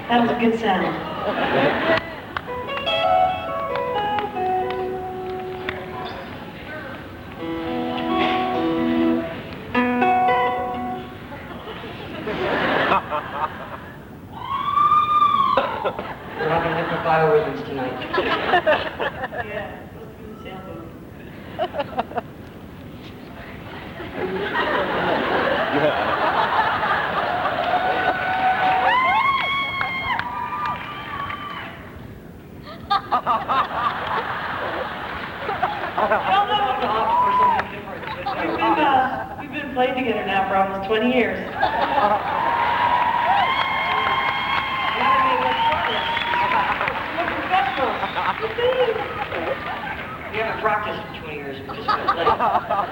That was a good sound. We're having hypnobiorhythms tonight. Yeah, it's supposed to be the sound booth. We've been playing together now for almost 20 years. We haven't practiced for 20 years. We just went late.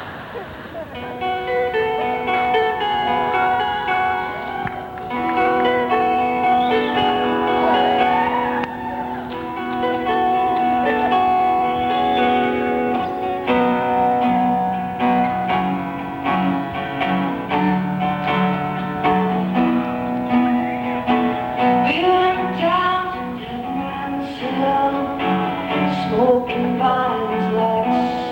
Smoking vines like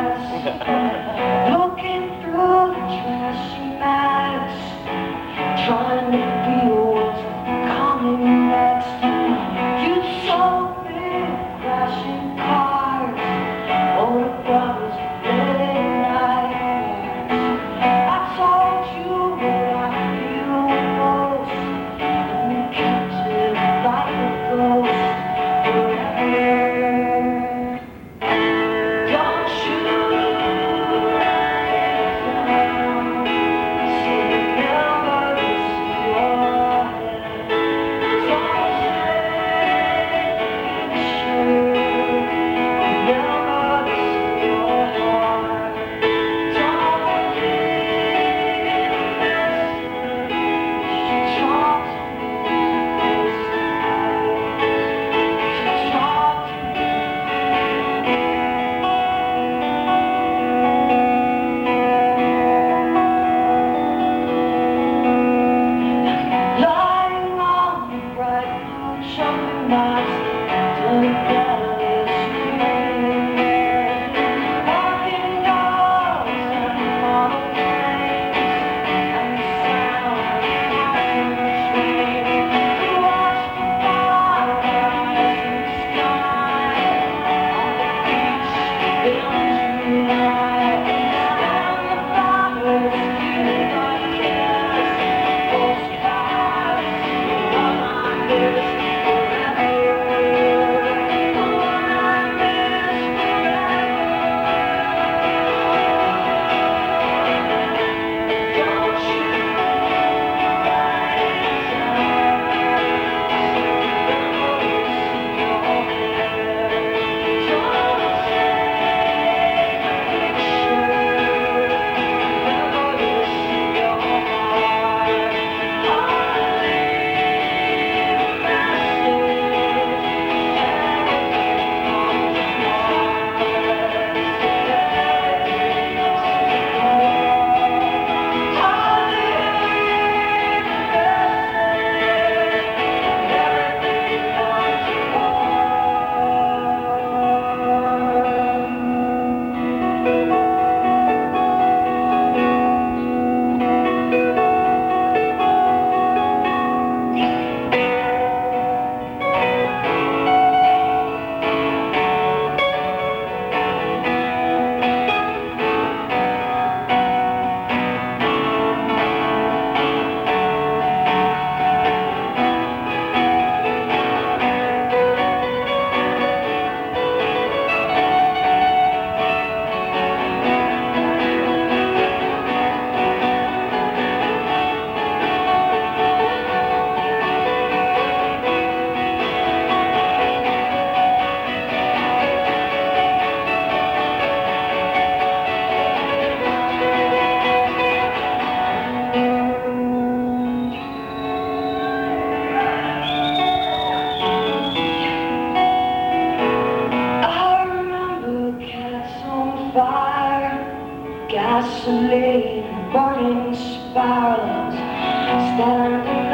cigarettes, looking through the trashy mags, trying to feel what's coming next. You sold me crashing cars, all the brothers late night. I told you what I feel most, and you kept it like a ghost. Gasoline, burning spirals, staring